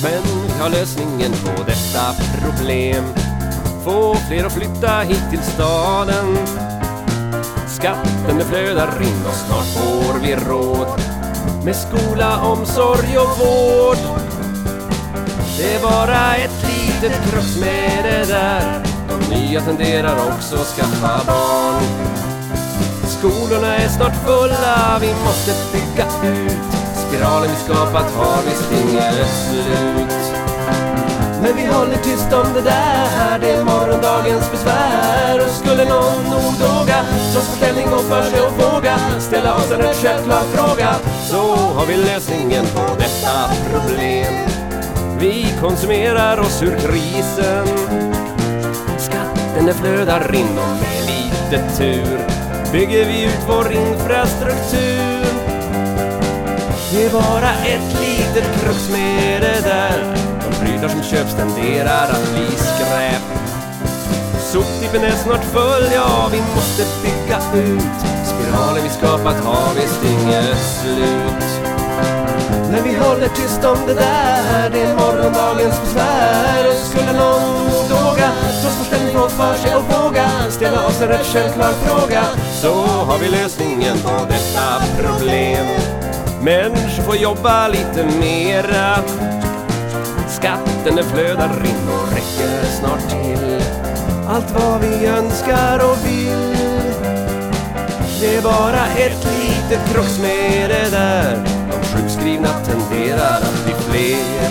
Men vi har lösningen på detta problem. Få fler att flytta hit till staden. Skatten det flödar in och snart får vi råd med skola, omsorg och vård. Det är bara ett litet krux med det där. De nya tenderar också att skaffa barn. Skolorna är snart fulla, vi måste bygga ut. Spiralen vi skapat har visst inget slut. Men vi håller tyst om det där, det är morgondagens besvär. Och skulle någon nog våga, trots förställning och för sig och våga ställa oss en rätt självklar fråga, så har vi lösningen på detta problem. Vi konsumerar oss ur krisen. Skatten det flödar in och med lite tur bygger vi ut vår infrastruktur. Det är bara ett litet krux med det där. De prylar som köps tenderar att bli skräp. Soptippen är snart full, ja vi måste bygga ut. Spiralen vi skapat har visst inget slut. Men vi håller tyst om det där, det är morgondagens besvär. Och skulle någon våga, trots förställning och för sig och våga ställa oss en rätt självklar fråga, så har vi lösningen på detta problem. Människor får jobba lite mera. Skatten det flödar in och räcker snart till allt vad vi önskar och vill. Det är bara ett litet krux med det där. De sjukskrivna tenderar att bli fler.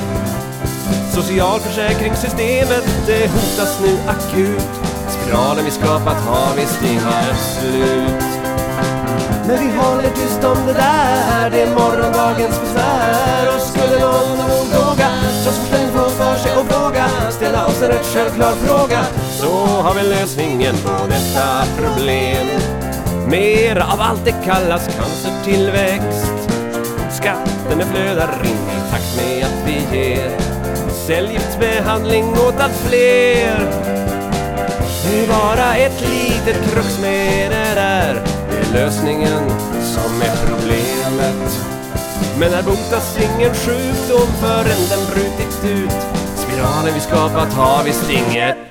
Socialförsäkringssystemet det hotas nu akut. Spiralen vi skapat har visst inget slut. Men vi håller tyst om det där, det är morgondagens besvär. Och skulle någon nog våga, trots förställning för sig och våga ställa oss en rätt självklar fråga, så har vi lösningen på detta problem. Mer av allt det kallas cancertillväxt. Skatten det flödar in i takt med att vi ger cellgiftsbehandling åt allt fler. Det är bara ett litet krux med det där. Det är lösningen som är problemet. Men här botas ingen sjukdom förrän den brutit ut. Spiralen vi skapat har visst inget